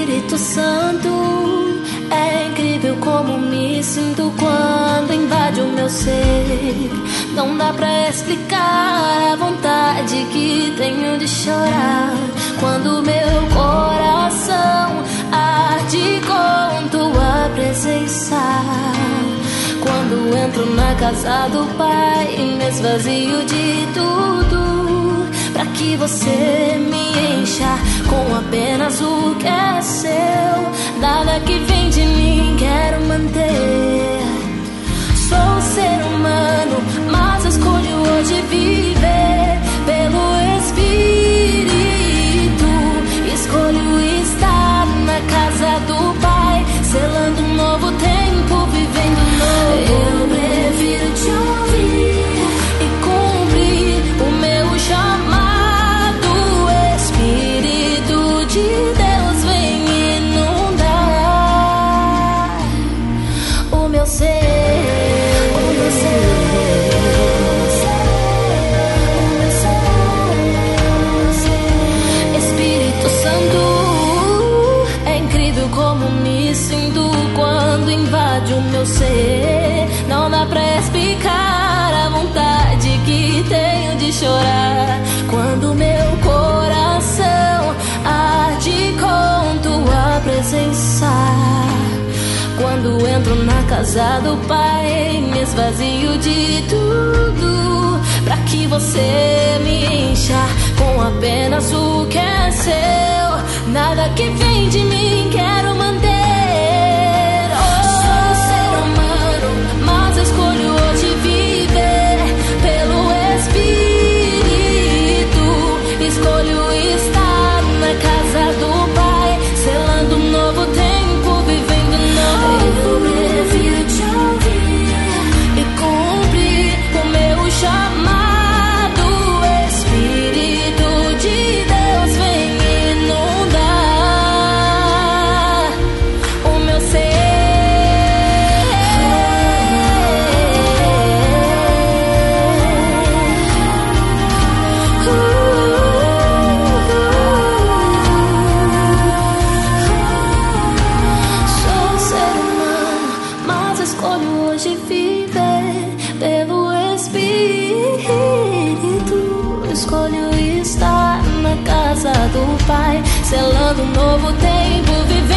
Espírito Santo, é incrível como me sinto quando invade o meu ser. Não dá pra explicar a vontade que tenho de chorar quando meu coração arde com tua presença. Quando entro na casa do Pai, me esvazio de tudo, pra que você me encha com apenas o que é seu. Nada que vem de mim quero manter. Sou ser humano, mas escolho hoje viver pelo Espírito. Escolho estar na casa do Pai, selando um novo tempo, vivendo novo. Eu prefiro te ouvir e cumprir o meu chamado. Espírito de Deus, vem inundar o meu ser. Espírito Santo, é incrível como me sinto quando invade o meu ser. Não dá pra explicar a vontade que tenho de chorar quando meu coração arde com tua presença. Quando entro na casa do Pai, me esvazio de tudo, pra que você me encha com apenas o que é seu. Nada que vem de mim quero manter. Sou ser humano, mas escolho hoje viver pelo Espírito. Escolho estar na casa do Pai, selando um novo tempo, vivendo novo. Eu prefiro te ouvir e cumprir o meu chamado. Espírito de Deus, vem inundar o meu ser. Sou ser humano, mas escolho hoje viver pelo Espírito. Escolho estar na casa do Pai, selando um novo tempo, vivendo